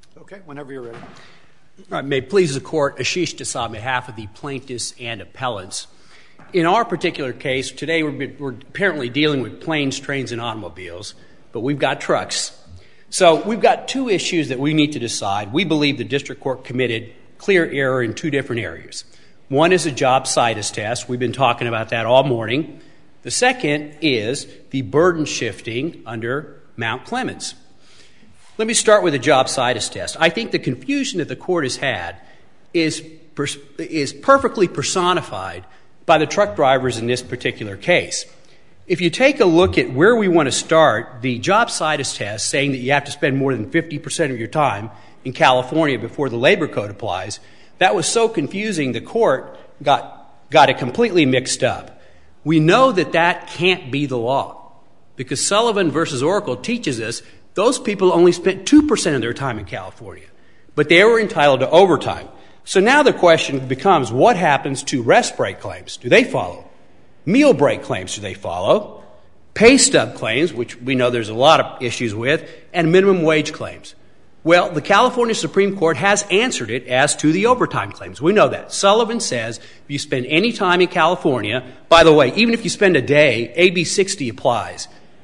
Okay, whenever you're ready. All right, may it please the Court, Ashish Desai on behalf of the plaintiffs and appellants. In our particular case, today we're apparently dealing with planes, trains, and automobiles, but we've got trucks. So we've got two issues that we need to decide. We believe the district court committed clear error in two different areas. One is a job situs test. We've been talking about that all morning. The second is the burden shifting under Mount Clemens. Let me start with the job situs test. I think the confusion that the court has had is perfectly personified by the truck drivers in this particular case. If you take a look at where we want to start, the job situs test saying that you have to spend more than 50% of your time in California before the labor code applies, that was so confusing the court got it completely mixed up. We know that that can't be the law because Sullivan versus Oracle teaches us those people only spent 2% of their time in California, but they were entitled to overtime. So now the question becomes, what happens to rest break claims? Do they follow? Meal break claims, do they follow? Pay stub claims, which we know there's a lot of issues with, and minimum wage claims. Well, the California Supreme Court has answered it as to the overtime claims. We know that. Sullivan says if you spend any time in California, by the way, even if you spend a day, AB 60 applies.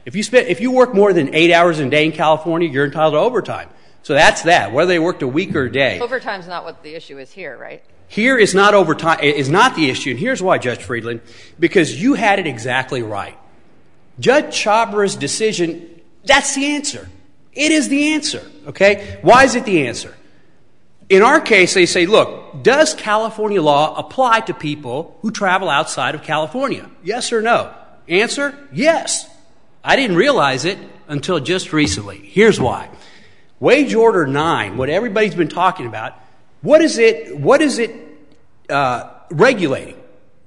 If you work more than 8 hours a day in California, you're entitled to overtime. So that's that, whether they worked a week or a day. Overtime's not what the issue is here, right? Here is not overtime, is not the issue, and here's why, Judge Friedland, because you had it exactly right. Judge Chabra's decision, that's the answer. It is the answer, okay? Why is it the answer? In our case, they say, look, does California law apply to people who travel outside of California? Yes or no? Answer, yes. I didn't realize it until just recently. Here's why. Wage Order 9, what everybody's been talking about, what is it regulating?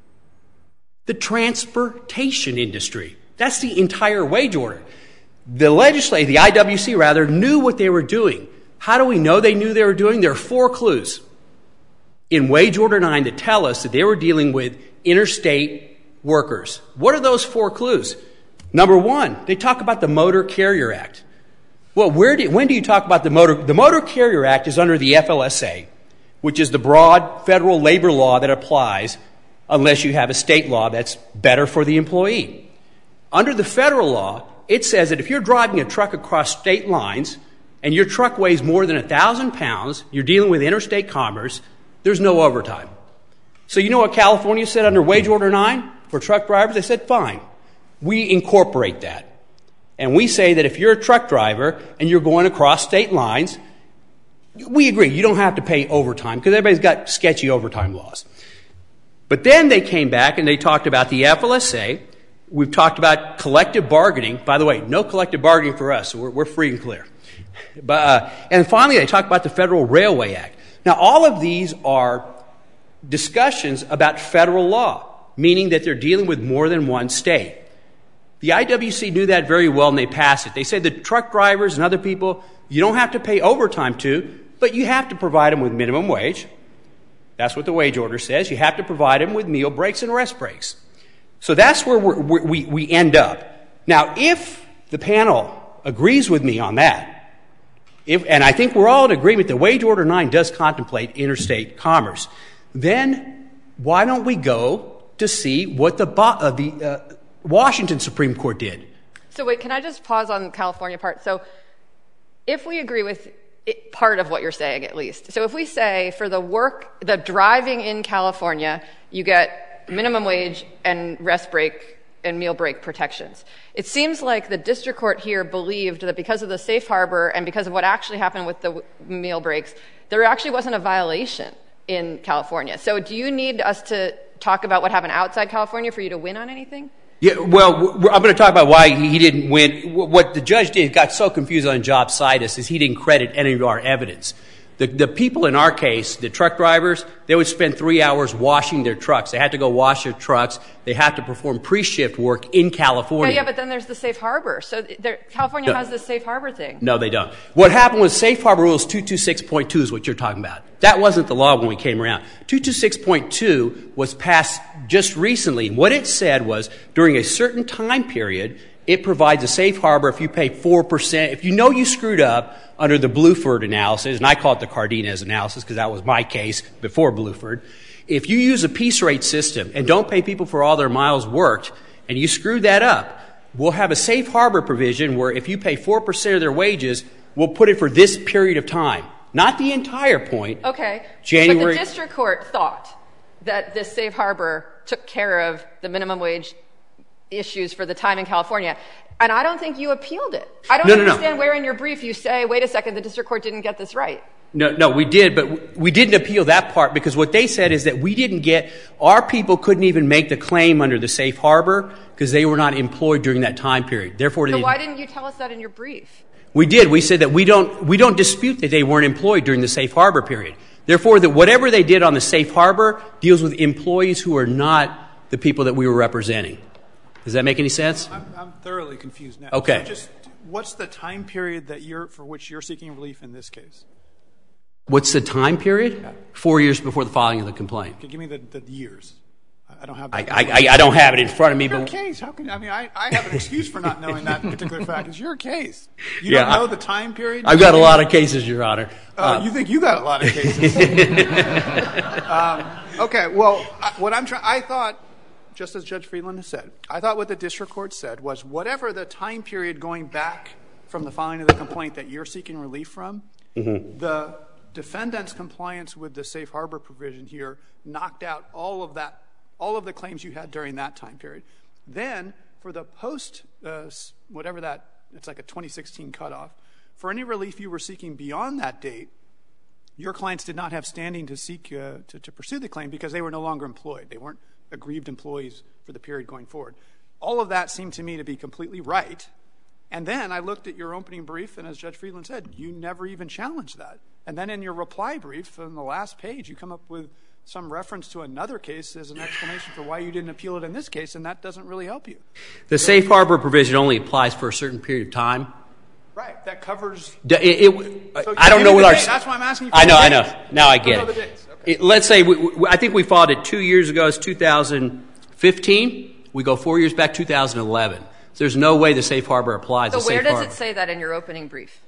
The transportation industry. That's the entire wage order. The IWC rather, knew what they were doing. How do we know they knew they were doing? There are 4 clues in Wage Order 9 that tell us that they were dealing with interstate workers. What are those 4 clues? Number 1, they talk about the Motor Carrier Act. Well, when do you talk about the Motor? The Motor Carrier Act is under the FLSA, which is the broad federal labor law that applies unless you have a state law that's better for the employee. Under the federal law, it says that if you're driving a truck across state lines and your truck weighs more than 1,000 pounds, you're dealing with interstate commerce, there's no overtime. So you know what California said under Wage Order 9 for truck drivers? They said, fine, we incorporate that. And we say that if you're a truck driver and you're going across state lines, we agree, you don't have to pay overtime because everybody's got sketchy overtime laws. But then they came back and they talked about the FLSA. We've talked about collective bargaining. By the way, no collective bargaining for us, so we're free and clear. And finally, they talked about the Federal Railway Act. Now, all of these are discussions about federal law, meaning that they're dealing with more than one state. The IWC knew that very well, and they passed it. They said that truck drivers and other people, you don't have to pay overtime to, but you have to provide them with minimum wage. That's what the wage order says. You have to provide them with meal breaks and rest breaks. So that's where we end up. Now, if the panel agrees with me on that, and I think we're all in agreement that Wage Order 9 does contemplate interstate commerce, then why don't we go to see what the Washington Supreme Court did? So wait, can I just pause on the California part? So if we agree with part of what you're saying at least, so if we say for the driving in California, you get minimum wage and rest break and meal break protections. It seems like the district court here believed that because of the safe harbor and because of what actually happened with the meal breaks, there actually wasn't a violation in California. So do you need us to talk about what happened outside California for you to win on anything? Yeah, well, I'm going to talk about why he didn't win. What the judge did, got so confused on job situs, is he didn't credit any of our evidence. The people in our case, the truck drivers, they would spend 3 hours washing their trucks. They had to go wash their trucks. They had to perform pre-shift work in California. Yeah, but then there's the safe harbor. So California has this safe harbor thing. No, they don't. What happened was Safe Harbor Rules 226.2 is what you're talking about. That wasn't the law when we came around. 226.2 was passed just recently. What it said was during a certain time period, it provides a safe harbor if you pay 4%. If you know you screwed up under the Bluford analysis, and I call it the Cardenas analysis because that was my case before Bluford, if you use a piece rate system and don't pay people for all their miles worked and you screwed that up, we'll have a safe harbor provision where if you pay 4% of their wages, we'll put it for this period of time. Not the entire point. Okay. January. But the district court thought that this safe harbor took care of the minimum wage issues for the time in California. And I don't think you appealed it. I don't understand where in your brief you say, wait a second, the district court didn't get this right. No, we did, but we didn't appeal that part because what they said is that we didn't get, our people couldn't even make the claim under the safe harbor because they were not employed during that time period. Therefore, so why didn't you tell us that in your brief? We did. We said that we don't dispute that they weren't employed during the safe harbor period. Therefore, that whatever they did on the safe harbor deals with employees who are not the people that we were representing. Does that make any sense? I'm thoroughly confused now. Okay. So just what's the time period that for which you're seeking relief in this case? What's the time period? Yeah. 4 years before the filing of the complaint. Okay, give me the years. I don't have that. I don't have it in front of me. Your case. How can I have an excuse for not knowing that particular fact. It's your case. You don't know the time period? I've got a lot of cases, Your Honor. You think you got a lot of cases? Okay. Well, I thought, just as Judge Friedland has said, I thought what the district court said was whatever the time period going back from the filing of the complaint that you're seeking relief from, the defendant's compliance with the safe harbor provision here knocked out all of the claims you had during that time period. Then, for the post, whatever that, it's like a 2016 cutoff, for any relief you were seeking beyond that date, your clients did not have standing to seek to pursue the claim because they were no longer employed. They weren't aggrieved employees for the period going forward. All of that seemed to me to be completely right. And then I looked at your opening brief, and as Judge Friedland said, you never even challenged that. And then in your reply brief, on the last page, you come up with some reference to another case as an explanation for why you didn't appeal it in this case, and that doesn't really help you. The safe harbor provision only applies for a certain period of time. Right. That covers... I don't know what our... That's why I'm asking you for I know. Now I get it. Okay. Let's say, I think we filed it 2 years ago. It's 2015. We go 4 years back, 2011. So there's no way the safe harbor applies. So where does it say that in your opening brief?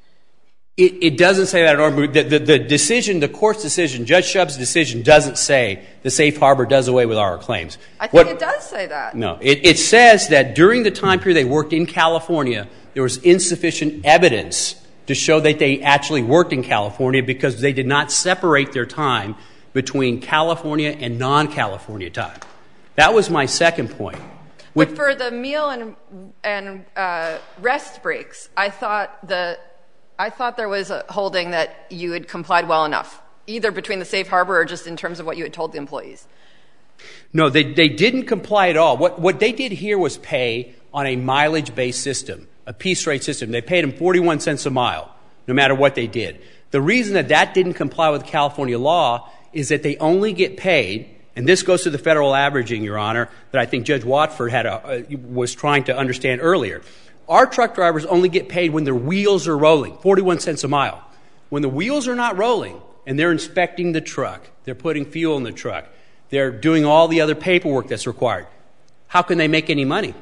It doesn't say that in our brief. The decision, the court's decision, Judge Shub's decision doesn't say the safe harbor does away with our claims. I think it does say that. No. It says that during the time period they worked in California, there was insufficient evidence to show that they actually worked in California because they did not separate their time between California and non-California time. That was my second point. But for the meal and rest breaks, I thought there was a holding that you had complied well enough, either between the safe harbor or just in terms of what you had told the employees. No, they didn't comply at all. What they did here was pay on a mileage-based system, a piece rate system. They paid them 41 cents a mile, no matter what they did. The reason that didn't comply with California law is that they only get paid, and this goes to the federal averaging, Your Honor, that I think Judge Watford was trying to understand earlier. Our truck drivers only get paid when their wheels are rolling, 41 cents a mile. When the wheels are not rolling and they're inspecting the truck, they're putting fuel in the truck, they're doing all the other paperwork that's required, how can they make any money?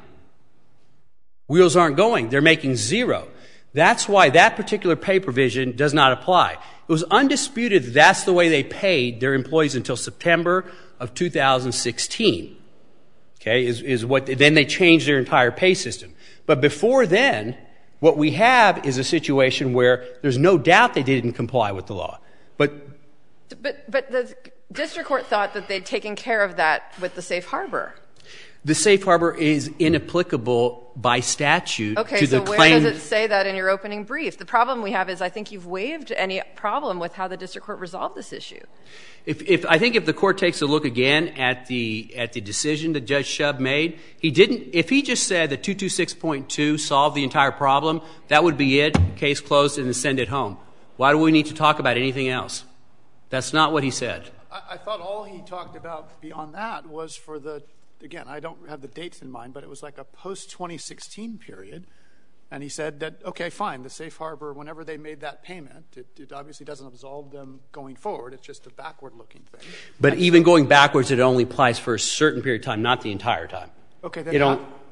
Wheels aren't going. They're making zero. That's why that particular pay provision does not apply. It was undisputed that that's the way they paid their employees until September of 2016. Okay, then they changed their entire pay system. But before then, what we have is a situation where there's no doubt they didn't comply with the law. But the district court thought that they'd taken care of that with the safe harbor. The safe harbor is inapplicable by statute to the claim. Okay, so where does it say that in your opening brief? The problem we have is I think you've waived any problem with how the district court resolved this issue. I think if the court takes a look again at the decision that Judge Shub made, if he just said that 226.2 solved the entire problem, that would be it, case closed, and then send it home. Why do we need to talk about anything else? That's not what he said. I thought all he talked about beyond that was for again, I don't have the dates in mind, but it was like a post-2016 period. And he said that, okay, fine, the safe harbor, whenever they made that payment, it obviously doesn't absolve them going forward. It's just a backward-looking thing. But even going backwards, it only applies for a certain period of time, not the entire time. Okay, then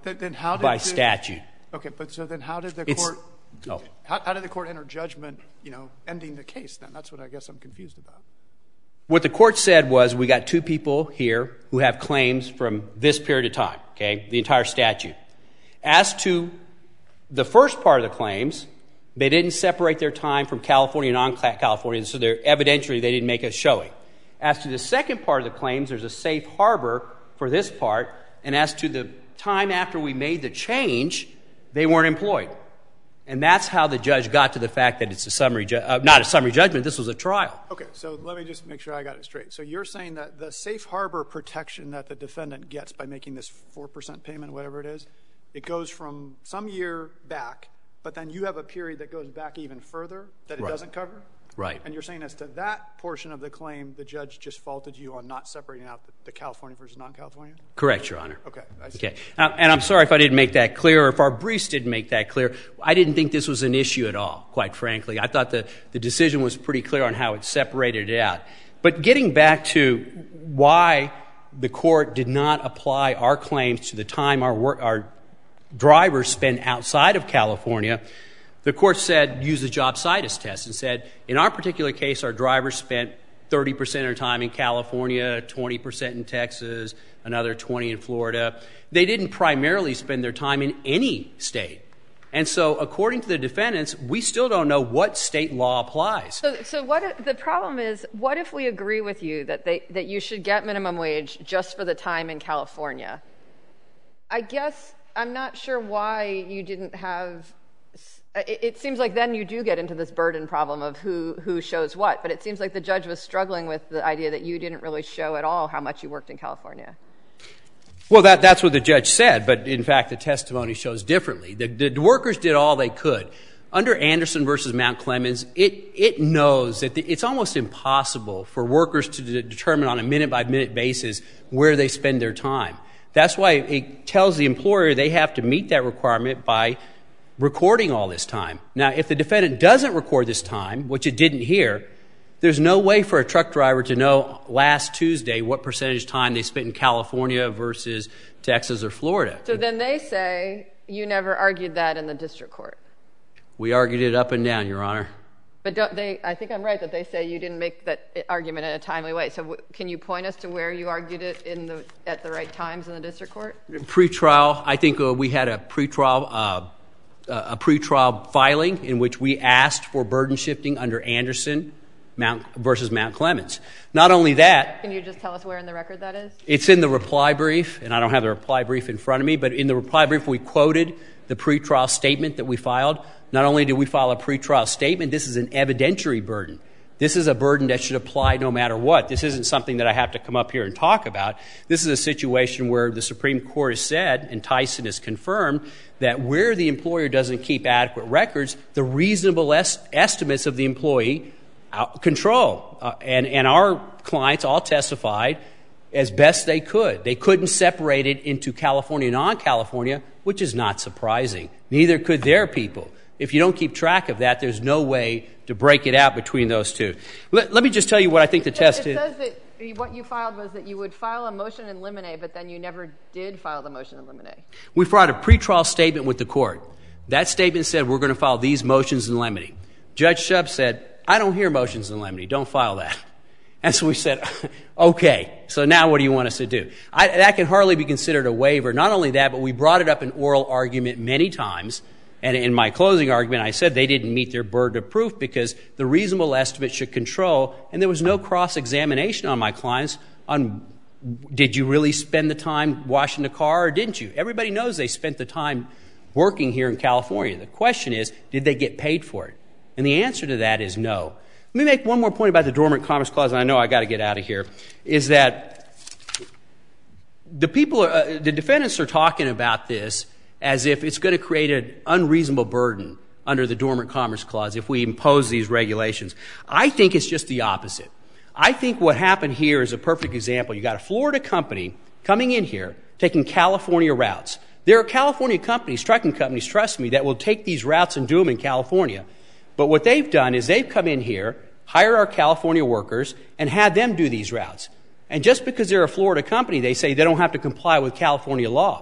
Then how did by statute. Okay, but so then how did the court? How did the court enter judgment, ending the case then? That's what I guess I'm confused about. What the court said was we got two people here who have claims from this period of time, okay, the entire statute. As to the first part of the claims, they didn't separate their time from California and non-California, so evidentially they didn't make a showing. As to the second part of the claims, there's a safe harbor for this part, and as to the time after we made the change, they weren't employed. And that's how the judge got to the fact that it's not a summary judgment, this was a trial. Okay, so let me just make sure I got it straight. So you're saying that the safe harbor protection that the defendant gets by making this 4% payment, whatever it is, it goes from some year back, but then you have a period that goes back even further that it doesn't cover? Right. And you're saying as to that portion of the claim, the judge just faulted you on not separating out the California versus non-California? Correct, Your Honor. Okay, I see. Okay. And I'm sorry if I didn't make that clear, or if our briefs didn't make that clear. I didn't think this was an issue at all, quite frankly. I thought the decision was pretty clear on how it separated it out. But getting back to why the court did not apply our claims to the time our drivers spend outside of California, the court said, use the job situs test, and said, in our particular case, our drivers spent 30% of their time in California, 20% in Texas, another 20% in Florida. They didn't primarily spend their time in any state. And so, according to the defendants, we still don't know what state law applies. So the problem is, what if we agree with you that you should get minimum wage just for the time in California? I guess I'm not sure why you didn't have. It seems like then you do get into this burden problem of who shows what, but it seems like the judge was struggling with the idea that you didn't really show at all how much you worked in California. Well, that's what the judge said, but in fact the testimony shows differently. The workers did all they could. Under Anderson versus Mount Clemens, it knows that it's almost impossible for workers to determine on a minute-by-minute basis where they spend their time. That's why it tells the employer they have to meet that requirement by recording all this time. Now, if the defendant doesn't record this time, which it didn't here, there's no way for a truck driver to know last Tuesday what percentage time they spent in California versus Texas or Florida. So then they say you never argued that in the district court. We argued it up and down, Your Honor. But I think I'm right that they say you didn't make that argument in a timely way. So can you point us to where you argued it at the right times in the district court? Pre-trial, I think we had a pre-trial filing in which we asked for burden shifting under Anderson versus Mount Clemens. Not only that. Can you just tell us where in the record that is? It's in the reply brief, and I don't have the reply brief in front of me, but in the reply brief we quoted the pre-trial statement that we filed. Not only did we file a pre-trial statement, this is an evidentiary burden. This is a burden that should apply no matter what. This isn't something that I have to come up here and talk about. This is a situation where the Supreme Court has said, and Tyson has confirmed, that where the employer doesn't keep adequate records, the reasonable estimates of the employee control. And our clients all testified as best they could. They couldn't separate it into California and non-California, which is not surprising. Neither could their people. If you don't keep track of that, there's no way to break it out between those two. Let me just tell you what I think the test is. It says that what you filed was that you would file a motion in limine, but then you never did file the motion in limine. We filed a pretrial statement with the court. That statement said we're going to file these motions in limine. Judge Shub said, I don't hear motions in limine. Don't file that. And so we said, okay, so now what do you want us to do? That can hardly be considered a waiver. Not only that, but we brought it up in oral argument many times. And in my closing argument, I said they didn't meet their burden of proof because the reasonable estimate should control, and there was no cross-examination on my clients on did you really spend the time washing the car or didn't you? Everybody knows they spent the time working here in California. The question is, did they get paid for it? And the answer to that is no. Let me make one more point about the Dormant Commerce Clause, and I know I got to get out of here, is that the defendants are talking about this as if it's going to create an unreasonable burden under the Dormant Commerce Clause if we impose these regulations. I think it's just the opposite. I think what happened here is a perfect example. You got a Florida company coming in here, taking California routes. There are California companies, trucking companies, trust me, that will take these routes and do them in California. But what they've done is they've come in here, hired our California workers, and had them do these routes. And just because they're a Florida company, they say they don't have to comply with California law.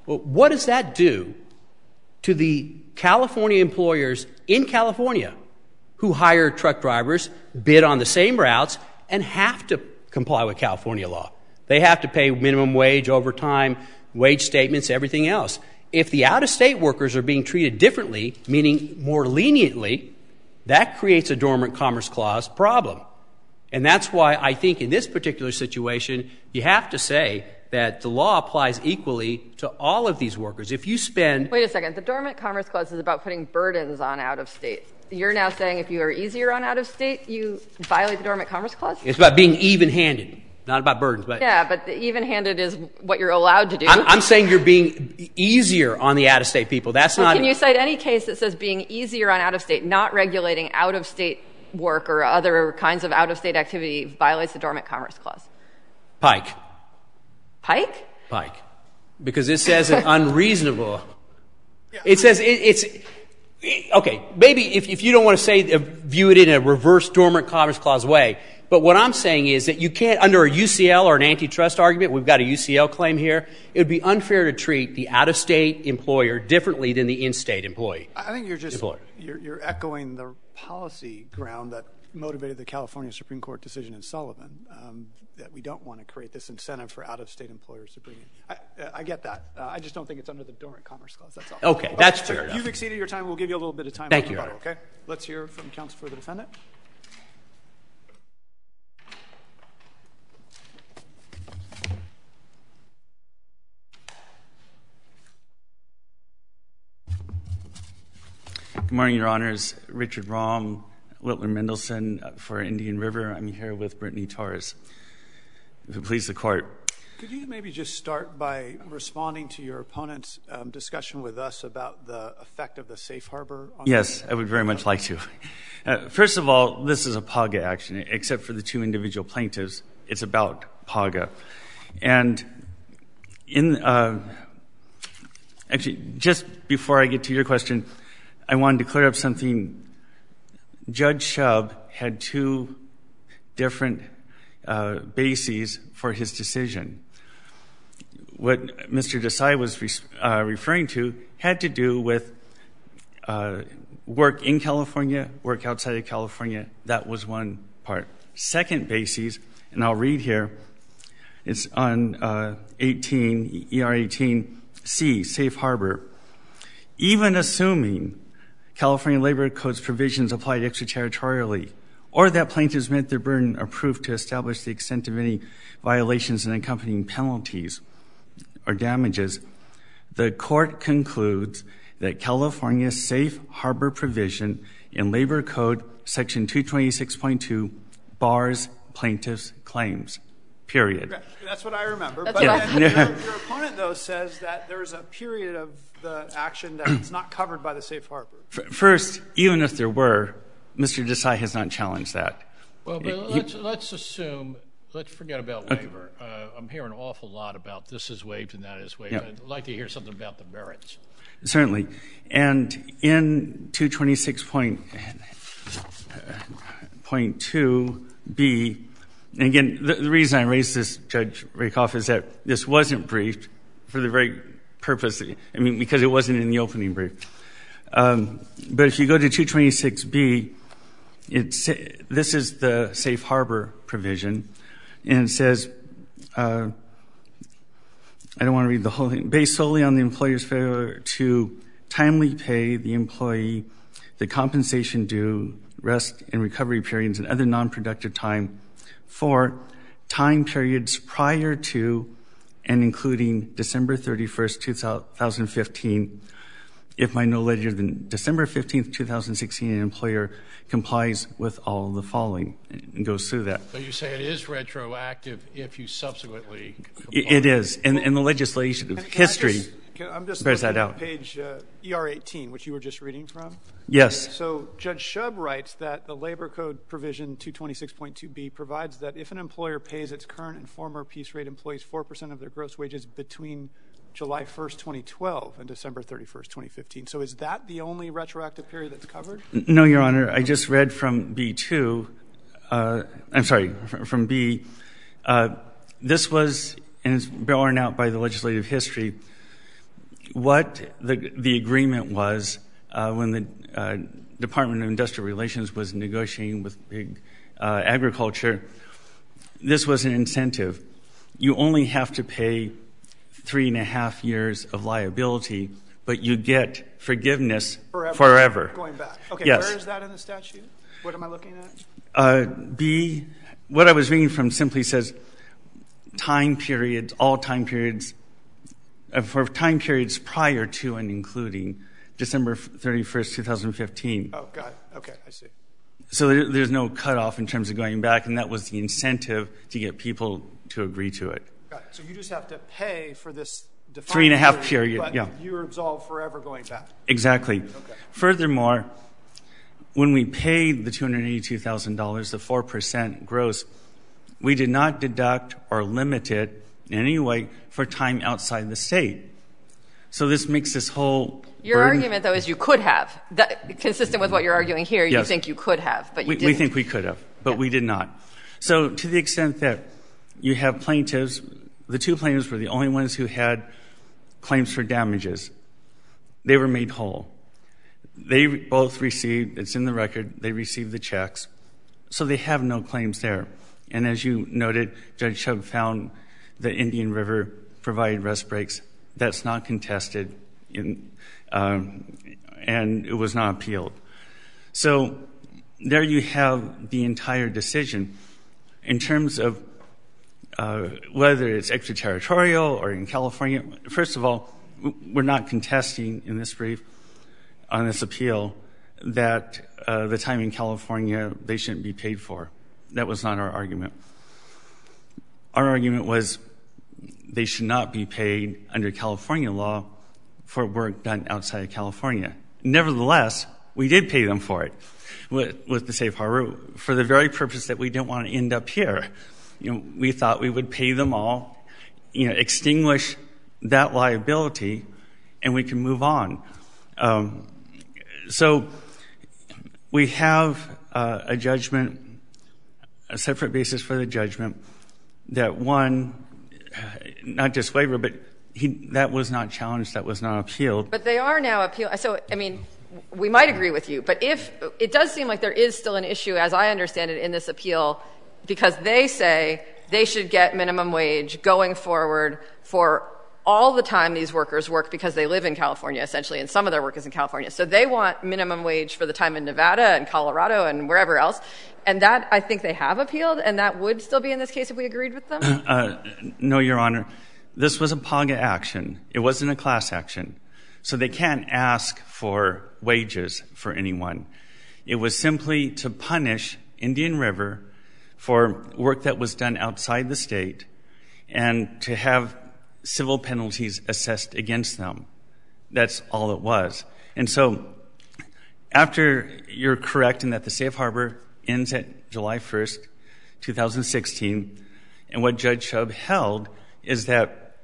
Well, what does that do to the California employers in California who hire truck drivers, bid on the same routes, and have to comply with California law? They have to pay minimum wage, overtime, wage statements, everything else. If the out-of-state workers are being treated differently, meaning more leniently, that creates a dormant commerce clause problem. And that's why I think in this particular situation, you have to say that the law applies equally to all of these workers. If you spend... Wait a second. The Dormant Commerce Clause is about putting burdens on out-of-state. You're now saying if you are easier on out-of-state, you violate the Dormant Commerce Clause? It's about being even-handed, not about burdens. But yeah, but the even-handed is what you're allowed to do. I'm saying you're being easier on the out-of-state people. That's not... Can you cite any case that says being easier on out-of-state, not regulating out-of-state work or other kinds of out-of-state activity violates the Dormant Commerce Clause? Pike. Pike? Pike. Because it says an unreasonable... It says it's... Okay, maybe if you don't want to say view it in a reverse Dormant Commerce Clause way, but what I'm saying is that you can't, under a UCL or an antitrust argument, we've got a UCL claim here, it would be unfair to treat the out-of-state employer differently than the in-state employee. I think you're just you're echoing the policy ground that motivated the California Supreme Court decision in Sullivan, that we don't want to create this incentive for out-of-state employers to bring in. I get that. I just don't think it's under the Dormant Commerce Clause. That's all. Okay, that's fair enough. You've exceeded your time. We'll give you a little bit of time. Thank you, Your Honor. Okay? Let's hear from counsel for the defendant. Good morning, Your Honors. Richard Rahm, Littler Mendelson for Indian River. I'm here with Brittany Torres. If it please the Court. Could you maybe just start by responding to your opponent's discussion with us about the effect of the safe harbor? Yes, I would very much like to. First of all, this is a PAGA action, except for the two individual plaintiffs. It's about PAGA. And actually, just before I get to your question, I wanted to clear up something. Judge Shub had two different bases for his decision. What Mr. Desai was referring to had to do with work in California, work outside of California. That was one part. Second basis, and I'll read here, it's on ER 18C, Safe Harbor. Even assuming California Labor Code's provisions applied extraterritorially, or that plaintiffs met their burden of proof to establish the extent of any violations and accompanying penalties or damages, the Court concludes that California's safe harbor provision in Labor Code Section 226.2 bars plaintiffs' claims, period. That's what I remember. That's but what your opponent, though, says that there's a period of the action that's not covered by the safe harbor. First, even if there were, Mr. Desai has not challenged that. Well, but let's assume, let's forget about waiver. I'm hearing an awful lot about this is waived and that is waived. Yep. I'd like to hear something about the merits. Certainly. And in 226.2b, and again, the reason I raised this, Judge Rakoff, is that this wasn't briefed for the very purpose, because it wasn't in the opening brief. But if you go to 226b, this is the safe harbor provision, and it says, I don't want to read the whole thing, based solely on the employer's failure to timely pay the employee the compensation due, rest and recovery periods, and other non-productive time for time periods prior to and including December 31st, 2015, if by no later than December 15th, 2016, an employer complies with all the following, and goes through that. So you say it is retroactive if you subsequently comply. It is, and the legislation history I'm just bears looking that out. at page ER 18, which you were just reading from. Yes. So Judge Shub writes that the Labor Code provision 226.2b provides that if an employer pays its current and former piece rate employees 4% of their gross wages between July 1st, 2012 and December 31st, 2015. So is that the only retroactive period that's covered? No, Your Honor. I just read from B2. I'm sorry, from B. This was, and it's borne out by the legislative history, what the agreement was when the Department of Industrial Relations was negotiating with big agriculture. This was an incentive. You only have to pay 3.5 years of liability, but you get forgiveness forever. Going back. Okay, yes. Where is that in the statute? What am I looking at? B, what I was reading from simply says time periods, all time periods, for time periods prior to and including December 31st, 2015. Oh, got it. Okay, I see. So there's no cutoff in terms of going back, and that was the incentive to get people to agree to it. Got it. So you just have to pay for this defined 3.5 period, but yeah. you're absolved forever going back. Exactly. Okay. Furthermore, when we paid the $282,000, the 4% gross, we did not deduct or limit it in any way for time outside the state. So this makes this whole Your burden. argument, though, is you could have. Consistent with what you're arguing here, you Yes. think you could have, but you didn't. We think we could have, but we did not. So to the extent that you have plaintiffs, the two plaintiffs were the only ones who had claims for damages. They were made whole. They both received, it's in the record, they received the checks. So they have no claims there. And as you noted, Judge Chubb found that Indian River provided rest breaks. That's not contested, and it was not appealed. So there you have the entire decision. In terms of whether it's extraterritorial or in California, first of all, we're not contesting in this brief on this appeal that the time in California they shouldn't be paid for. That was not our argument. Our argument was they should not be paid under California law for work done outside of California. Nevertheless, we did pay them for it with the safe harbor for the very purpose that we didn't want to end up here. We thought we would pay them all, extinguish that liability, and we can move on. So we have a judgment, a separate basis for the judgment that one, not just waiver, but that was not challenged, that was not appealed. But they are now appealed. So, we might agree with you, but if it does seem like there is still an issue, as I understand it, in this appeal, because they say they should get minimum wage going forward for all the time these workers work because they live in California, essentially, and some of their work is in California. So they want minimum wage for the time in Nevada and Colorado and wherever else. And that, I think they have appealed, and that would still be in this case if we agreed with them? No, Your Honor. This was a PAGA action. It wasn't a class action. So they can't ask for wages for anyone. It was simply to punish Indian River for work that was done outside the state and to have civil penalties assessed against them. That's all it was. And so after you're correct in that the safe harbor ends at July 1st, 2016, and what Judge Chubb held is that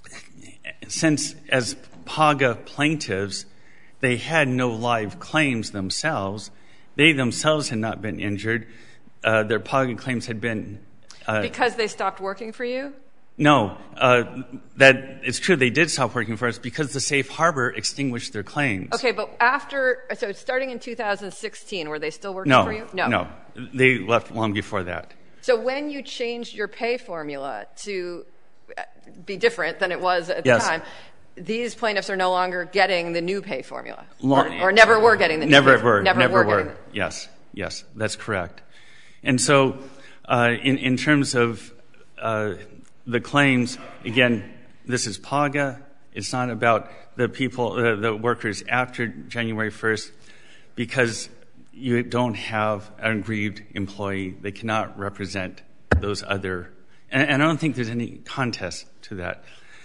since as PAGA plaintiffs, they had no live claims themselves, they themselves had not been injured, their PAGA claims had been... because they stopped working for you? No, that it's true they did stop working for us because the safe harbor extinguished their claims. Okay, but so starting in 2016, were they still working for you? No, they left long before that. So when you changed your pay formula to be different than it was at Yes. the time, these plaintiffs are no longer getting the new pay formula, or never were getting the new never pay were. Never were. Yes, that's correct. And so in terms of the claims, again, this is PAGA. It's not about the people, the workers after January 1st, because you don't have an aggrieved employee. They cannot represent those other, and I don't think there's any contest to that.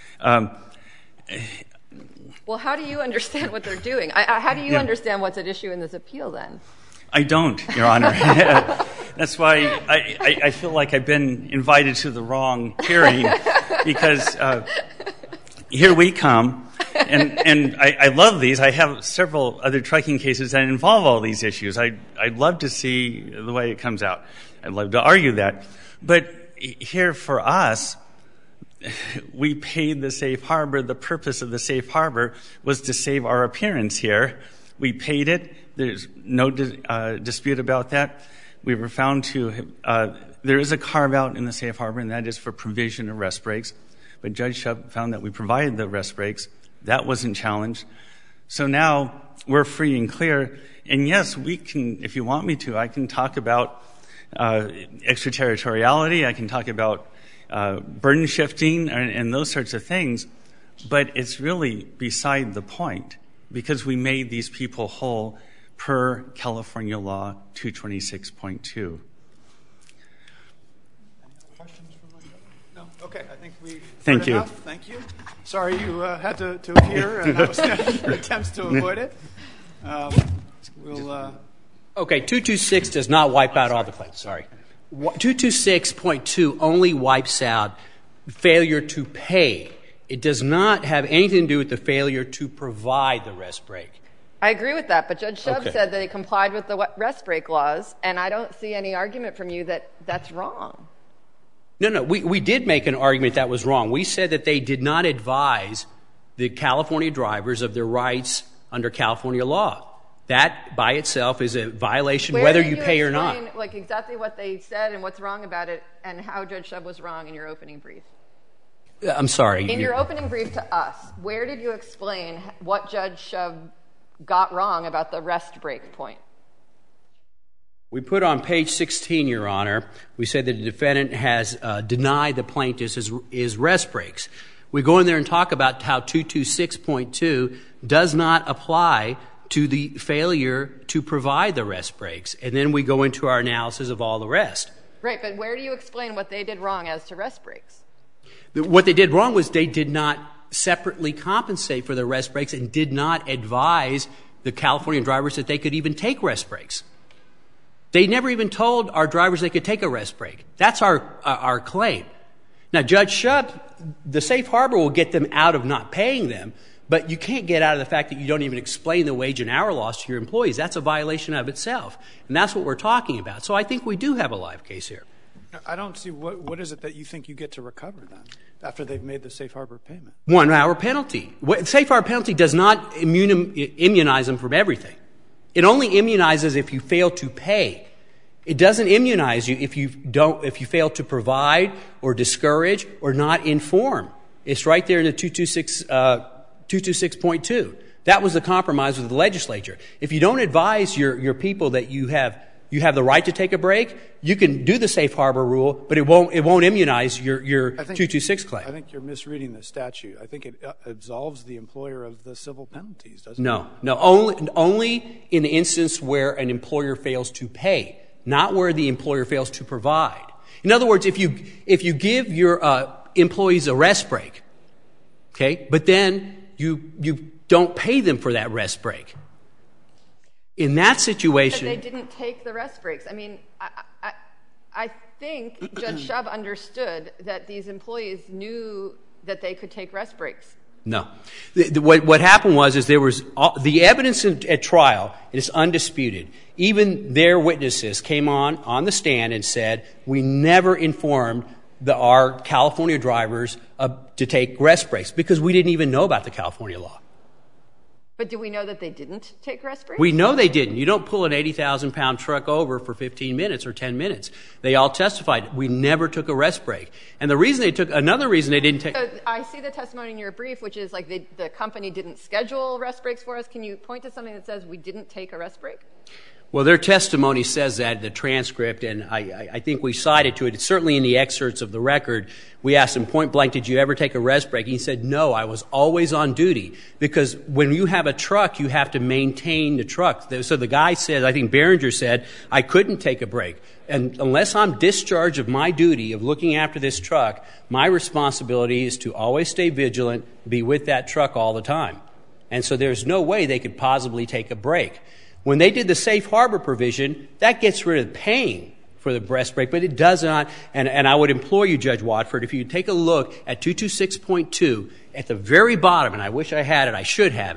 Well, how do you understand what they're doing? How do you understand what's at issue in this appeal, then? I don't, Your Honor. That's why I feel like I've been invited to the wrong hearing, because here we come, and I love these. I have several other trucking cases that involve all these issues. I'd love to see the way it comes out. I'd love to argue that. But here for us, we paid the safe harbor. The purpose of the safe harbor was to save our appearance here. We paid it. There's no dispute about that. We were found to there is a carve-out in the safe harbor, and that is for provision of rest breaks. But Judge Shub found that we provided the rest breaks. That wasn't challenged. So now we're free and clear. And yes, we can, if you want me to, I can talk about extraterritoriality. I can talk about burden shifting and those sorts of things. But it's really beside the point, because we made these people whole per California law 226.2. No? Okay, I think we've Thank heard you. enough. Thank you. Sorry you had to appear, and that was your attempts to avoid it. Okay, 226 does not wipe out all the claims. Sorry. 226.2 only wipes out failure to pay. It does not have anything to do with the failure to provide the rest break. I agree with that, but Judge Shub Okay. said that they complied with the rest break laws, and I don't see any argument from you that that's wrong. No, we did make an argument that was wrong. We said that they did not advise the California drivers of their rights under California law. That by itself is a violation whether you pay or not. Explain, like, exactly what they said and what's wrong about it and how Judge Shub was wrong in your opening brief? I'm sorry. In your opening brief to us, where did you explain what Judge Shub got wrong about the rest break point? We put on page 16, Your Honor, we said that the defendant has denied the plaintiff his rest breaks. We go in there and talk about how 226.2 does not apply to the failure to provide the rest breaks. And then we go into our analysis of all the rest. Right, but where do you explain what they did wrong as to rest breaks? What they did wrong was they did not separately compensate for the rest breaks and did not advise the California drivers that they could even take rest breaks. They never even told our drivers they could take a rest break. That's our claim. Now, Judge Shub, the safe harbor will get them out of not paying them, but you can't get out of the fact that you don't even explain the wage and hour loss to your employees. That's a violation of itself. And that's what we're talking about. So I think we do have a live case here. I don't see what is it that you think you get to recover then after they've made the safe harbor payment? 1 hour penalty. Safe harbor penalty does not immunize them from everything. It only immunizes if you fail to pay. It doesn't immunize you if you fail to provide or discourage or not inform. It's right there in the 226.2. That was the compromise with the legislature. If you don't advise your people that you have the right to take a break, you can do the safe harbor rule, but it won't immunize your 226 claim. I think you're misreading the statute. I think it absolves the employer of the civil penalties, doesn't it? No. Only in the instance where an employer fails to pay, not where the employer fails to provide. In other words, if you give your employees a rest break, okay, but then you don't pay them for that rest break. In that situation, they didn't take the rest breaks. I mean, I think Judge Shub understood that these employees knew that they could take rest breaks. No. What happened was there was the evidence at trial is undisputed. Even their witnesses came on the stand and said, we never informed our California drivers to take rest breaks because we didn't even know about the California law. But do we know that they didn't take rest breaks? We know they didn't. You don't pull an 80,000-pound truck over for 15 minutes or 10 minutes. They all testified we never took a rest break. And another reason they didn't take. So I see the testimony in your brief, which is like the company didn't schedule rest breaks for us. Can you point to something that says we didn't take a rest break? Well, their testimony says that, the transcript, and I think we cited to it. It's certainly in the excerpts of the record. We asked him point blank, did you ever take a rest break? He said, no, I was always on duty. Because when you have a truck, you have to maintain the truck. So the guy said, I think Behringer said, I couldn't take a break. And unless I'm discharged of my duty of looking after this truck, my responsibility is to always stay vigilant, be with that truck all the time. And so there's no way they could possibly take a break. When they did the safe harbor provision, that gets rid of paying for the rest break, but it does not. And I would implore you, Judge Watford, if you take a look at 226.2 at the very bottom, and I wish I had it, I should have it,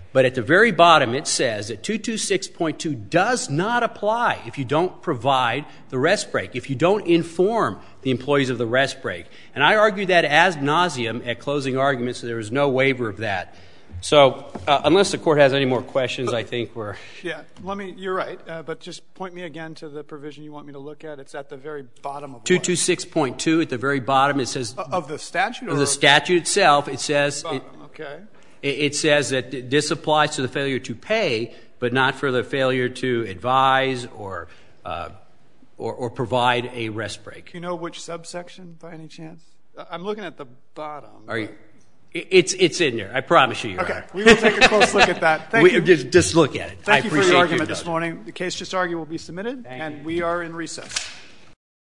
But at the very bottom, it says that 226.2 does not apply if you don't provide the rest break, if you don't inform the employees of the rest break. And I argued that ad nauseum at closing arguments, so there was no waiver of that. So unless the Court has any more questions, I think we're... Yeah, you're right, but just point me again to the provision you want me to look at. It's at the very bottom of 226.2, at the very bottom, it says... Of the statute? Of the statute itself, it says... Okay. It says that this applies to the failure to pay, but not for the failure to advise or provide a rest break. Do you know which subsection, by any chance? I'm looking at the bottom. It's in there. I promise you, Your Honor. Okay. We will take a close look at that. Thank you. Just look at it. Thank you for your argument this morning. The case just argued will be submitted, and we are in recess.